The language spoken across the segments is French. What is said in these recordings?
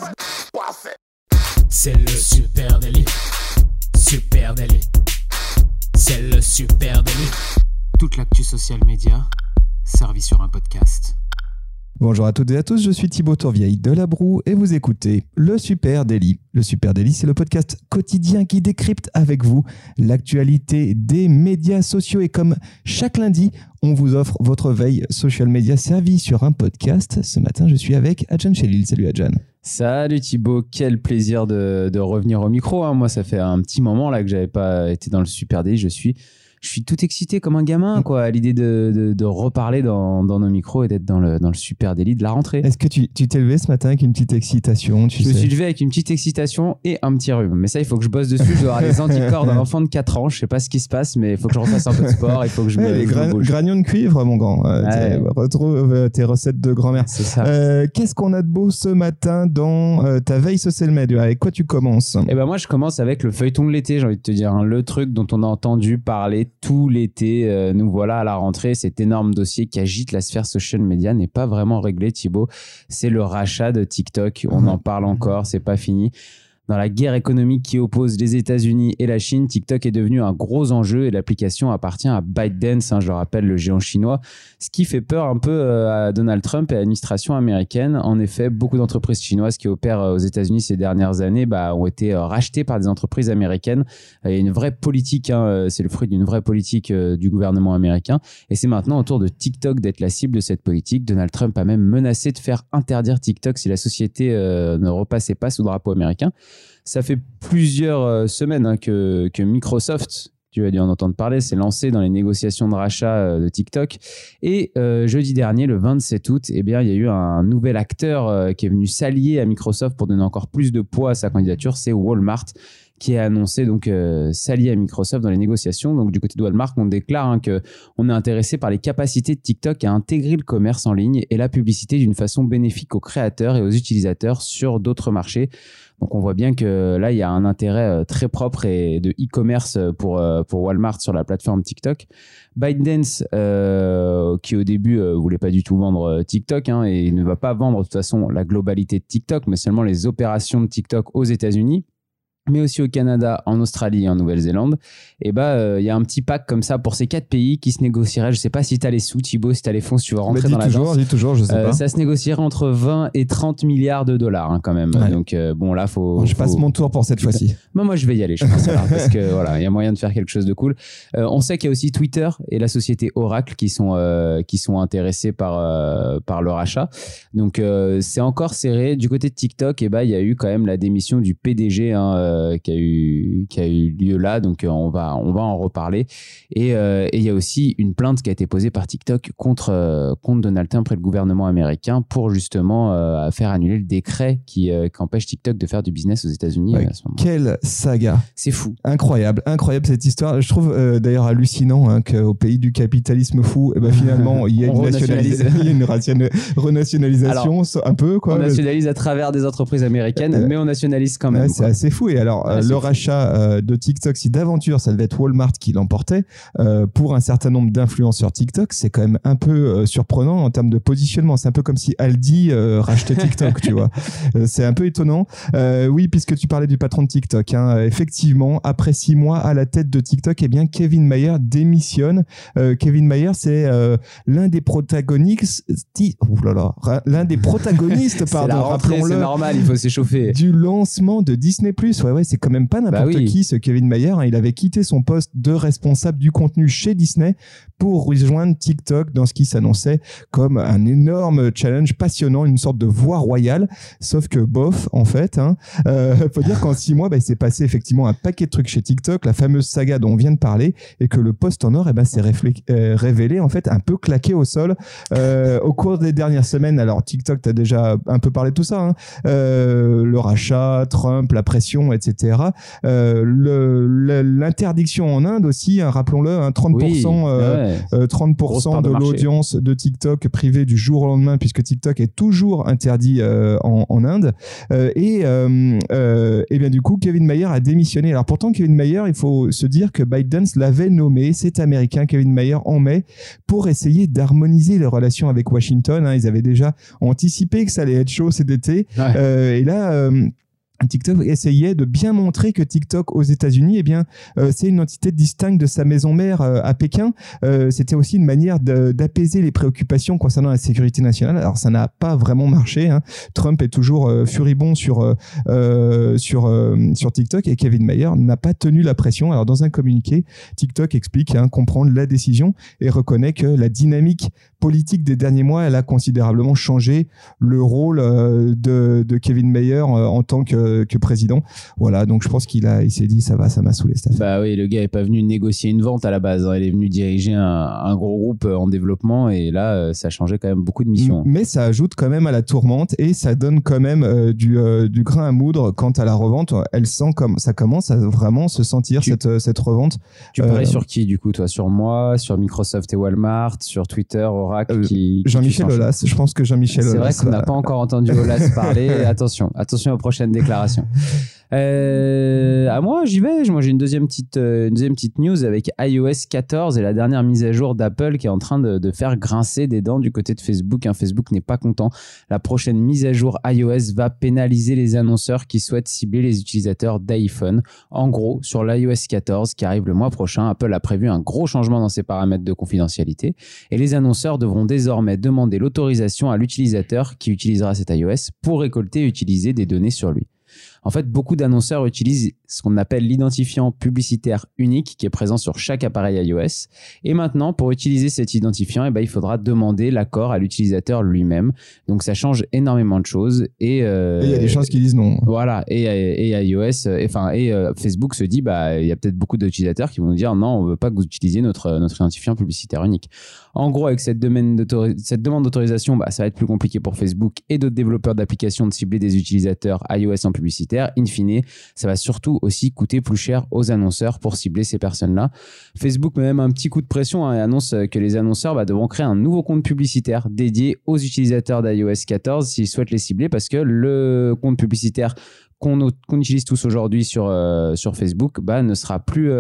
C'est le super délit. Super délit. C'est le super délit. Toute l'actu social média servie sur un podcast. Bonjour à toutes et à tous, je suis Thibaut Tourvieille de La Broue et vous écoutez Le Super Daily. Le Super Daily, c'est le podcast quotidien qui décrypte avec vous l'actualité des médias sociaux. Et comme chaque lundi, on vous offre votre veille social media servie sur un podcast. Ce matin, je suis avec Adjan Chelil. Salut Adjan. Salut Thibaut, quel plaisir de revenir au micro. Moi, ça fait un petit moment là que j'avais pas été dans le Super Daily. Je suis tout excité comme un gamin à l'idée de reparler dans nos micros et d'être dans le Super Daily de la rentrée. Est-ce que tu t'es levé ce matin avec une petite excitation Je me suis levé avec une petite excitation et un petit rhume. Mais ça, il faut que je bosse dessus. Je dois avoir les anticorps d'un enfant de 4 ans. Je sais pas ce qui se passe, mais il faut que je refasse un peu de sport. Il faut que je me bouge. Granions de cuivre, mon grand. Retrouve tes recettes de grand-mère. C'est ça. Qu'est-ce qu'on a de beau ce matin dans ta veille social media? Avec quoi tu commences? Moi, je commence avec le feuilleton de l'été, j'ai envie de te dire. Le truc dont on a entendu parler tout l'été. Nous voilà à la rentrée. Cet énorme dossier qui agite la sphère social media n'est pas vraiment réglé, Thibaut. C'est le rachat de TikTok. On en parle encore, c'est pas fini. Dans la guerre économique qui oppose les États-Unis et la Chine, TikTok est devenu un gros enjeu et l'application appartient à ByteDance, je le rappelle, le géant chinois, ce qui fait peur un peu à Donald Trump et à l'administration américaine. En effet, beaucoup d'entreprises chinoises qui opèrent aux États-Unis ces dernières années ont été rachetées par des entreprises américaines. Il y a une vraie politique, c'est le fruit d'une vraie politique du gouvernement américain et c'est maintenant au tour de TikTok d'être la cible de cette politique. Donald Trump a même menacé de faire interdire TikTok si la société ne repassait pas sous drapeau américain. Ça fait plusieurs semaines que Microsoft, tu as dû en entendre parler, s'est lancé dans les négociations de rachat de TikTok. Et jeudi dernier, le 27 août, il y a eu un nouvel acteur qui est venu s'allier à Microsoft pour donner encore plus de poids à sa candidature, c'est Walmart, qui a annoncé s'allier à Microsoft dans les négociations. Donc du côté de Walmart, on déclare qu'on est intéressé par les capacités de TikTok à intégrer le commerce en ligne et la publicité d'une façon bénéfique aux créateurs et aux utilisateurs sur d'autres marchés. Donc on voit bien que là, il y a un intérêt très propre et de e-commerce pour Walmart sur la plateforme TikTok. ByteDance, qui au début voulait pas du tout vendre TikTok et ne va pas vendre de toute façon la globalité de TikTok, mais seulement les opérations de TikTok aux États-Unis, mais aussi au Canada, en Australie et en Nouvelle-Zélande. Il y a un petit pack comme ça pour ces 4 pays qui se négocierait. Je sais pas si tu as les sous, Thibaut, si tu as les fonds, si tu vas rentrer dans la danse. Dis toujours, je sais pas. Ça se négocierait entre 20 et 30 milliards de dollars quand même. Ouais. Donc là, je passe mon tour pour cette fois-ci. Moi, je vais y aller, je pense, parce que voilà, il y a moyen de faire quelque chose de cool. On sait qu'il y a aussi Twitter et la société Oracle qui sont intéressés par le rachat. Donc c'est encore serré. Du côté de TikTok, il y a eu quand même la démission du PDG qui a eu lieu là, donc on va en reparler. Et il y a aussi une plainte qui a été posée par TikTok contre Donald Trump et le gouvernement américain pour justement faire annuler le décret qui empêche TikTok de faire du business aux États-Unis. Ouais, à ce moment. Quelle saga! C'est fou. Incroyable cette histoire. Je trouve d'ailleurs hallucinant qu'au pays du capitalisme fou, finalement, il y a une renationalisation. Alors, un peu. On nationalise à travers des entreprises américaines, mais on nationalise quand même. C'est assez fou. Et alors, le rachat de TikTok, si d'aventure, ça devait être Walmart qui l'emportait, pour un certain nombre d'influenceurs TikTok, c'est quand même un peu surprenant en termes de positionnement. C'est un peu comme si Aldi rachetait TikTok, tu vois. C'est un peu étonnant. Oui, puisque tu parlais du patron de TikTok. Effectivement, après 6 mois à la tête de TikTok, Kevin Mayer démissionne. Kevin Mayer, c'est l'un des protagonistes, rappelons-le. C'est normal, il faut s'échauffer. Du lancement de Disney+. Ouais, c'est quand même pas n'importe qui, ce Kevin Mayer. Il avait quitté son poste de responsable du contenu chez Disney pour rejoindre TikTok dans ce qui s'annonçait comme un énorme challenge passionnant, une sorte de voie royale. Sauf que bof, en fait, faut dire qu'en 6 mois, il s'est passé effectivement un paquet de trucs chez TikTok, la fameuse saga dont on vient de parler, et que le poste en or, s'est révélé en fait un peu claqué au sol au cours des dernières semaines. Alors TikTok, t'as déjà un peu parlé de tout ça, le rachat, Trump, la pression, etc. etc. L'interdiction en Inde aussi, hein, rappelons-le, hein, 30% de l'audience de TikTok privée du jour au lendemain, puisque TikTok est toujours interdit en Inde. Et bien du coup, Kevin Mayer a démissionné. Alors pourtant, Kevin Mayer, il faut se dire que ByteDance l'avait nommé, cet Américain Kevin Mayer, en mai, pour essayer d'harmoniser les relations avec Washington. Hein. Ils avaient déjà anticipé que ça allait être chaud cet été. Ouais. Et là... TikTok essayait de bien montrer que TikTok aux États-Unis, eh bien, c'est une entité distincte de sa maison mère à Pékin. C'était aussi une manière d'apaiser les préoccupations concernant la sécurité nationale. Alors, ça n'a pas vraiment marché. Hein. Trump est toujours furibond sur TikTok et Kevin Mayer n'a pas tenu la pression. Alors, dans un communiqué, TikTok explique comprendre la décision et reconnaît que la dynamique politique des derniers mois, elle a considérablement changé le rôle de Kevin Mayer en tant que président. Voilà, donc je pense il s'est dit ça m'a saoulé cette affaire. Bah oui, le gars est pas venu négocier une vente à la base, hein. Il est venu diriger un gros groupe en développement et là ça a changé quand même beaucoup de missions. Mais ça ajoute quand même à la tourmente et ça donne quand même du grain à moudre quant à la revente. Elle sent comme ça commence à vraiment se sentir cette revente. Tu paries sur qui du coup, toi? Sur moi, sur Microsoft et Walmart, sur Twitter, Oracle, Jean-Michel Aulas. Je pense que Jean-Michel Aulas. C'est vrai qu'on n'a pas encore entendu Aulas parler. Attention aux prochaines déclarations. À moi, j'y vais. Moi, j'ai une deuxième petite news avec iOS 14 et la dernière mise à jour d'Apple qui est en train de faire grincer des dents du côté de Facebook. Facebook n'est pas content. La prochaine mise à jour iOS va pénaliser les annonceurs qui souhaitent cibler les utilisateurs d'iPhone. En gros, sur l'iOS 14 qui arrive le mois prochain, Apple a prévu un gros changement dans ses paramètres de confidentialité et les annonceurs devront désormais demander l'autorisation à l'utilisateur qui utilisera cet iOS pour récolter et utiliser des données sur lui. En fait, beaucoup d'annonceurs utilisent ce qu'on appelle l'identifiant publicitaire unique qui est présent sur chaque appareil iOS. Et maintenant, pour utiliser cet identifiant, il faudra demander l'accord à l'utilisateur lui-même. Donc, ça change énormément de choses. Et il y a des choses qui disent non. Voilà. Et iOS, Facebook se dit, il y a peut-être beaucoup d'utilisateurs qui vont nous dire non, on ne veut pas que vous utilisiez notre identifiant publicitaire unique. En gros, avec cette demande d'autorisation, ça va être plus compliqué pour Facebook et d'autres développeurs d'applications de cibler des utilisateurs iOS en publicitaire. In fine, ça va surtout aussi coûter plus cher aux annonceurs pour cibler ces personnes-là. Facebook met même un petit coup de pression et annonce que les annonceurs devront créer un nouveau compte publicitaire dédié aux utilisateurs d'iOS 14 s'ils souhaitent les cibler parce que le compte publicitaire qu'on utilise tous aujourd'hui sur Facebook ne sera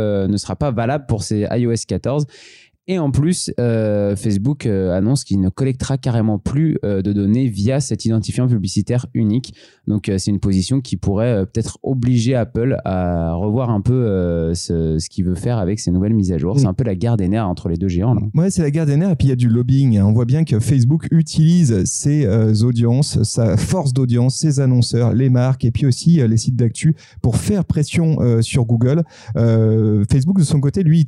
pas valable pour ces iOS 14. Et en plus, Facebook annonce qu'il ne collectera carrément plus de données via cet identifiant publicitaire unique. Donc, c'est une position qui pourrait peut-être obliger Apple à revoir un peu ce qu'il veut faire avec ces nouvelles mises à jour. C'est un peu la guerre des nerfs entre les deux géants. Là. Ouais, c'est la guerre des nerfs. Et puis, il y a du lobbying. On voit bien que Facebook utilise ses audiences, sa force d'audience, ses annonceurs, les marques et puis aussi les sites d'actu pour faire pression sur Google. Facebook, de son côté, lui,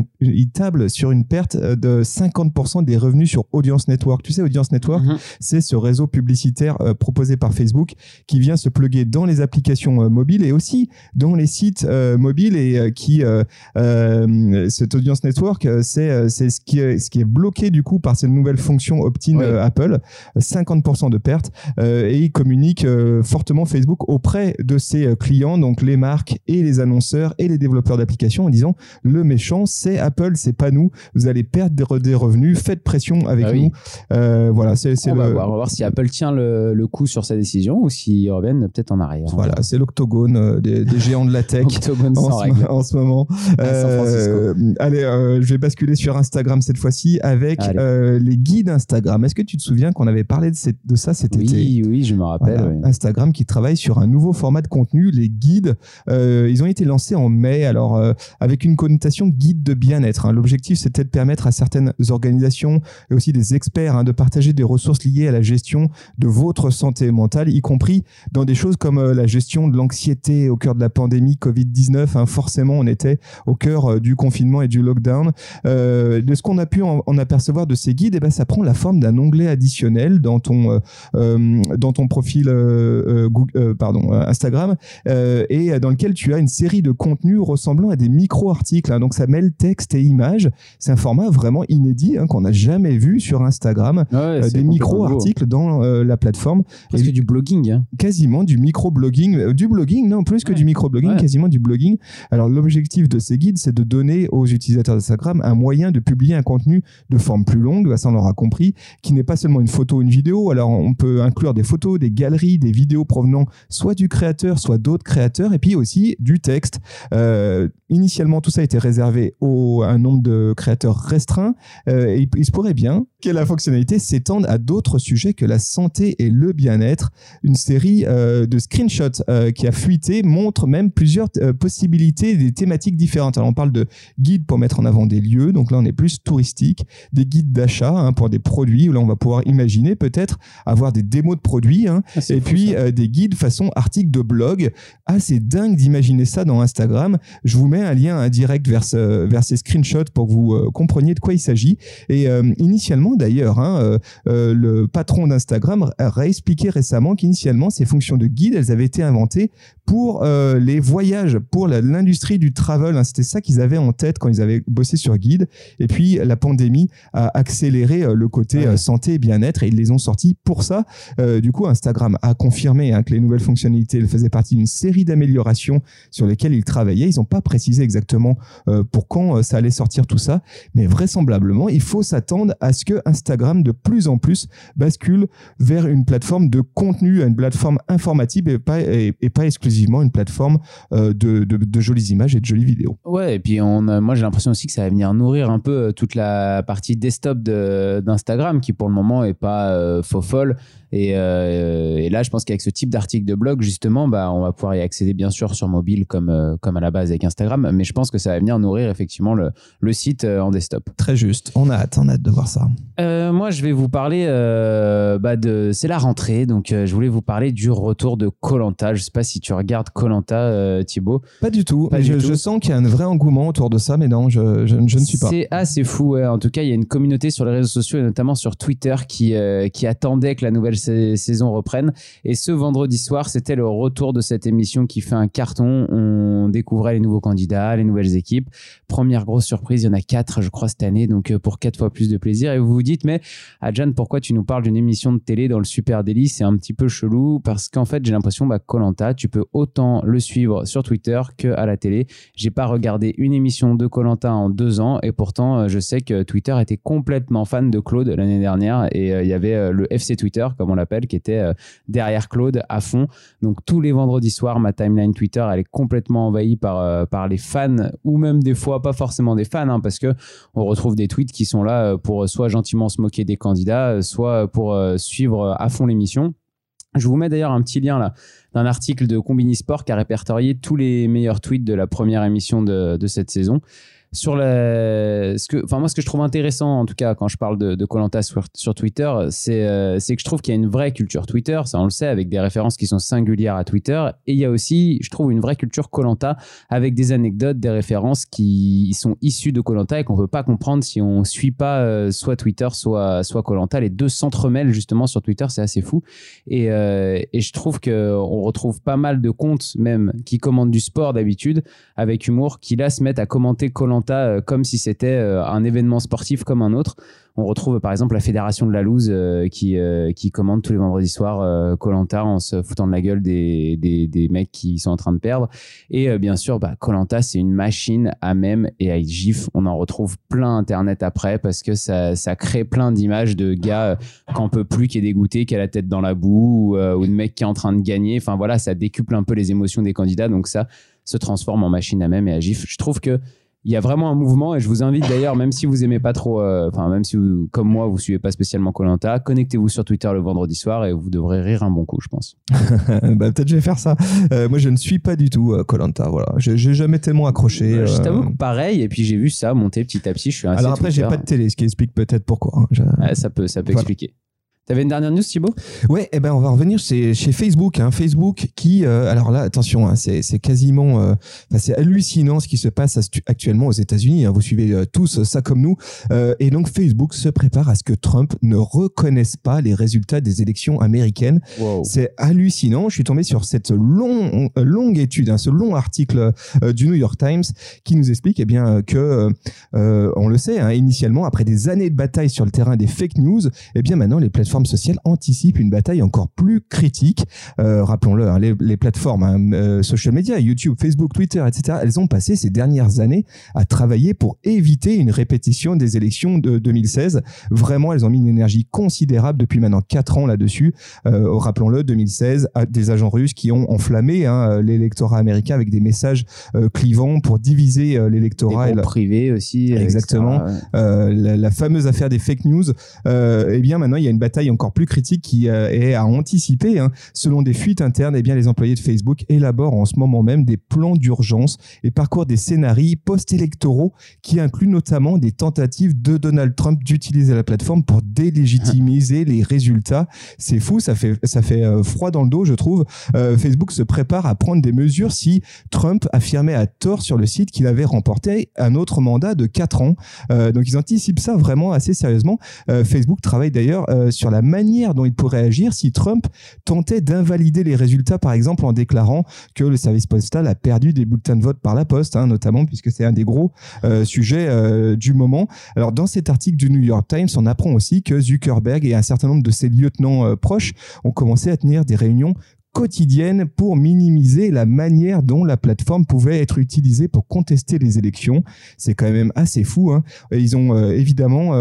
il table sur une perte de 50% des revenus sur Audience Network. Tu sais, Audience Network, c'est ce réseau publicitaire proposé par Facebook qui vient se plugger dans les applications mobiles et aussi dans les sites mobiles et cette Audience Network, c'est ce qui est bloqué du coup par cette nouvelle fonction opt-in Apple, 50% de pertes et il communique fortement Facebook auprès de ses clients, donc les marques et les annonceurs et les développeurs d'applications en disant le méchant c'est Apple, c'est pas nous. Vous allez perdre des revenus, faites pression avec nous. Voilà, on va voir si Apple tient le coup sur sa décision ou s'ils reviennent peut-être en arrière. Voilà, c'est l'octogone des géants de la tech en ce moment. Allez, je vais basculer sur Instagram cette fois-ci avec les guides Instagram. Est-ce que tu te souviens qu'on avait parlé de ça cet été? Oui, je me rappelle. Voilà, Instagram qui travaille sur un nouveau format de contenu, les guides. Ils ont été lancés en mai, alors avec une connotation guide de bien-être. L'objectif, c'était de permettre à certaines organisations et aussi des experts de partager des ressources liées à la gestion de votre santé mentale, y compris dans des choses comme la gestion de l'anxiété au cœur de la pandémie Covid-19. Forcément, on était au cœur du confinement et du lockdown. De ce qu'on a pu en apercevoir de ces guides, ça prend la forme d'un onglet additionnel dans ton profil Instagram et dans lequel tu as une série de contenus ressemblant à des micro-articles. Donc, ça mêle texte et images. C'est c'est un format vraiment inédit qu'on n'a jamais vu sur Instagram. Des micro-articles dans la plateforme. Presque du blogging. Quasiment du micro-blogging. Du blogging, non, plus que du micro-blogging, quasiment du blogging. Alors, l'objectif de ces guides, c'est de donner aux utilisateurs d'Instagram un moyen de publier un contenu de forme plus longue, ça on l'aura compris, qui n'est pas seulement une photo ou une vidéo. Alors, on peut inclure des photos, des galeries, des vidéos provenant soit du créateur, soit d'autres créateurs, et puis aussi du texte. Initialement, tout ça était réservé à un nombre de créateurs restreint. Et il se pourrait bien que la fonctionnalité s'étende à d'autres sujets que la santé et le bien-être. Une série de screenshots qui a fuité montre même plusieurs possibilités, des thématiques différentes. Alors, on parle de guides pour mettre en avant des lieux, donc là on est plus touristique, des guides d'achat pour des produits, où là on va pouvoir imaginer peut-être avoir des démos de produits, et puis des guides façon article de blog. C'est dingue d'imaginer ça dans Instagram. Je vous mets un lien indirect vers ces screenshots pour que vous compreniez de quoi il s'agit. Et initialement d'ailleurs, le patron d'Instagram a expliqué récemment qu'initialement ces fonctions de guide, elles avaient été inventées pour les voyages, pour l'industrie du travel. C'était ça qu'ils avaient en tête quand ils avaient bossé sur guide. Et puis la pandémie a accéléré le côté santé et bien-être, et ils les ont sortis pour ça. Du coup, Instagram a confirmé que les nouvelles fonctionnalités faisaient partie d'une série d'améliorations sur lesquelles ils travaillaient. Ils n'ont pas précisé exactement pour quand ça allait sortir tout ça, mais vraisemblablement, il faut s'attendre à ce que Instagram de plus en plus bascule vers une plateforme de contenu, une plateforme informative et pas exclusivement une plateforme de jolies images et de jolies vidéos. Ouais, et puis moi j'ai l'impression aussi que ça va venir nourrir un peu toute la partie desktop d'Instagram qui pour le moment est pas faux folle. Et là, je pense qu'avec ce type d'article de blog, justement, on va pouvoir y accéder bien sûr sur mobile comme à la base avec Instagram, mais je pense que ça va venir nourrir effectivement le site en desktop. Très juste. On a hâte de voir ça. Moi, je vais vous parler c'est la rentrée, donc je voulais vous parler du retour de Koh-Lanta. Je sais pas si tu regardes Koh-Lanta, Thibaut. Pas du tout. Je sens qu'il y a un vrai engouement autour de ça, mais non, je ne suis pas. C'est assez fou. Ouais. En tout cas, il y a une communauté sur les réseaux sociaux et notamment sur Twitter qui attendait que la nouvelle saison reprenne. Et ce vendredi soir, c'était le retour de cette émission qui fait un carton. On découvrait les nouveaux candidats, les nouvelles équipes. Première grosse surprise, il y en a 4, je crois, cette année, donc pour 4 fois plus de plaisir. Et vous vous dites, mais Adjan, pourquoi tu nous parles d'une émission de télé dans le Super Daily? C'est un petit peu chelou parce qu'en fait, j'ai l'impression Koh-Lanta, tu peux autant le suivre sur Twitter qu'à la télé. J'ai pas regardé une émission de Koh-Lanta en 2 ans et pourtant, je sais que Twitter était complètement fan de Claude l'année dernière et il y avait le FC Twitter, comme on l'appelle, qui était derrière Claude à fond. Donc tous les vendredis soirs, ma timeline Twitter, elle est complètement envahie par les fans ou même des fois pas forcément des fans, parce que on retrouve des tweets qui sont là pour soit gentiment se moquer des candidats, soit pour suivre à fond l'émission. Je vous mets d'ailleurs un petit lien là d'un article de Combini Sport qui a répertorié tous les meilleurs tweets de la première émission de cette saison. Moi, ce que je trouve intéressant, en tout cas, quand je parle de Koh-Lanta sur Twitter, c'est que je trouve qu'il y a une vraie culture Twitter, ça on le sait, avec des références qui sont singulières à Twitter. Et il y a aussi, je trouve, une vraie culture Koh-Lanta avec des anecdotes, des références qui sont issues de Koh-Lanta et qu'on ne peut pas comprendre si on ne suit pas soit Twitter, soit Koh-Lanta. Les deux s'entremêlent justement sur Twitter, c'est assez fou. Et je trouve qu'on retrouve pas mal de comptes même qui commentent du sport d'habitude avec humour, qui là se mettent à commenter Koh-Lanta comme si c'était un événement sportif comme un autre. On retrouve par exemple la Fédération de la Loose qui commande tous les vendredis soirs Koh-Lanta en se foutant de la gueule des mecs qui sont en train de perdre. Et bien sûr, Koh-Lanta, c'est une machine à mèmes et à gifs. On en retrouve plein Internet après parce que ça crée plein d'images de gars qui n'en peut plus, qui est dégoûté, qui a la tête dans la boue ou de mecs qui est en train de gagner. Enfin voilà, ça décuple un peu les émotions des candidats. Donc ça se transforme en machine à mèmes et à gifs. Je trouve que il y a vraiment un mouvement et je vous invite d'ailleurs, même si vous aimez pas trop, même si vous, comme moi, vous suivez pas spécialement Koh-Lanta, connectez-vous sur Twitter le vendredi soir et vous devrez rire un bon coup, je pense. Peut-être je vais faire ça. Moi, je ne suis pas du tout Koh-Lanta. Voilà, j'ai jamais tellement accroché. Je t'avoue que pareil. Et puis j'ai vu ça monter petit à petit. Je suis alors après, j'ai pas de télé, ce qui explique peut-être pourquoi. Ça peut expliquer. T'avais une dernière news, Thibaut ? Ouais, on va revenir chez Facebook. Facebook qui, alors là, attention, c'est quasiment, c'est hallucinant ce qui se passe actuellement aux États-Unis. Vous suivez tous ça comme nous. Et donc Facebook se prépare à ce que Trump ne reconnaisse pas les résultats des élections américaines. Wow. C'est hallucinant. Je suis tombé sur cette longue étude, ce long article du New York Times qui nous explique que, on le sait, initialement, après des années de bataille sur le terrain des fake news, maintenant les plateformes sociales anticipent une bataille encore plus critique. Rappelons-le, les plateformes social media, YouTube, Facebook, Twitter, etc., elles ont passé ces dernières années à travailler pour éviter une répétition des élections de 2016. Vraiment, elles ont mis une énergie considérable depuis maintenant 4 ans là-dessus. Rappelons-le, 2016, des agents russes qui ont enflammé l'électorat américain avec des messages clivants pour diviser l'électorat. Des groupes privés aussi. Exactement. La fameuse affaire des fake news. Maintenant, il y a une bataille encore plus critique qui est à anticiper. Selon des fuites internes, les employés de Facebook élaborent en ce moment même des plans d'urgence et parcourent des scénarios post-électoraux qui incluent notamment des tentatives de Donald Trump d'utiliser la plateforme pour délégitimiser les résultats. C'est fou, ça fait froid dans le dos, je trouve. Facebook se prépare à prendre des mesures si Trump affirmait à tort sur le site qu'il avait remporté un autre mandat de 4 ans. Donc ils anticipent ça vraiment assez sérieusement. Facebook travaille d'ailleurs sur la manière dont il pourrait agir si Trump tentait d'invalider les résultats, par exemple en déclarant que le service postal a perdu des bulletins de vote par la poste, notamment puisque c'est un des gros sujets du moment. Alors dans cet article du New York Times, on apprend aussi que Zuckerberg et un certain nombre de ses lieutenants proches ont commencé à tenir des réunions quotidienne pour minimiser la manière dont la plateforme pouvait être utilisée pour contester les élections. C'est quand même assez fou. Ils ont évidemment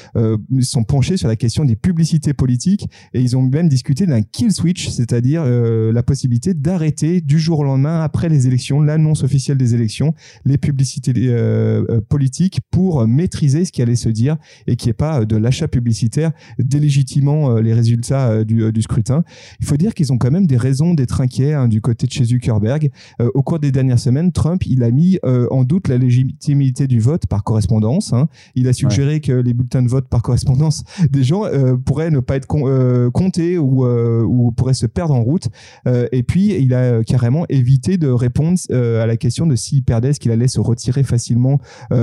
sont penchés sur la question des publicités politiques et ils ont même discuté d'un kill switch, c'est-à-dire la possibilité d'arrêter du jour au lendemain, après les élections, l'annonce officielle des élections, les publicités politiques pour maîtriser ce qui allait se dire et qu'il n'y ait pas de l'achat publicitaire délégitimant les résultats du scrutin. Il faut dire qu'ils ont quand même des raisons d'être inquiets du côté de chez Zuckerberg. Au cours des dernières semaines, Trump, il a mis en doute la légitimité du vote par correspondance. Il a suggéré que les bulletins de vote par correspondance des gens pourraient ne pas être comptés ou pourraient se perdre en route. Et puis, il a carrément évité de répondre à la question de s'il perdait, est-ce qu'il allait se retirer facilement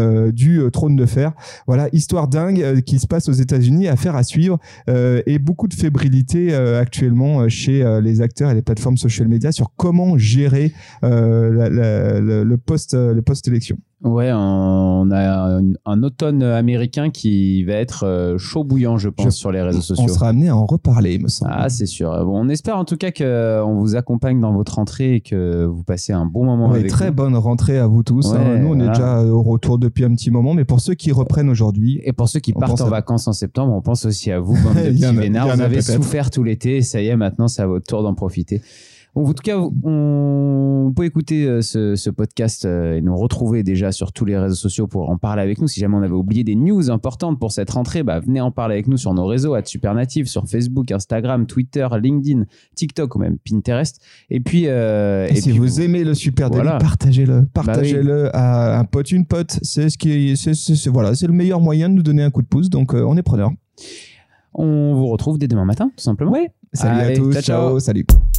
du trône de fer. Voilà, histoire dingue qui se passe aux États-Unis, affaire à suivre et beaucoup de fébrilité actuellement chez les acteurs et les plateformes social media sur comment gérer le post-élection. Ouais, on a un automne américain qui va être chaud bouillant, je pense, sur les réseaux sociaux. On sera amené à en reparler, il me semble. Ah, c'est sûr. Bon, on espère en tout cas qu'on vous accompagne dans votre rentrée et que vous passez un bon moment avec nous. Très bonne rentrée à vous tous. Ouais, nous, on est déjà au retour depuis un petit moment, mais pour ceux qui reprennent aujourd'hui... Et pour ceux qui partent en vacances en septembre, on pense aussi à vous, bande de petits vénards. Vous avez souffert tout l'été, ça y est, maintenant, c'est à votre tour d'en profiter. En tout cas, on peut écouter ce podcast et nous retrouver déjà sur tous les réseaux sociaux pour en parler avec nous. Si jamais on avait oublié des news importantes pour cette rentrée, venez en parler avec nous sur nos réseaux, @supernative, sur Facebook, Instagram, Twitter, LinkedIn, TikTok ou même Pinterest. Et puis, si vous aimez le Super Daily, partagez-le. Partagez-le à un pote, une pote. C'est le meilleur moyen de nous donner un coup de pouce. Donc, on est preneur. On vous retrouve dès demain matin, tout simplement. Ouais. Salut à tous. Ciao. Salut.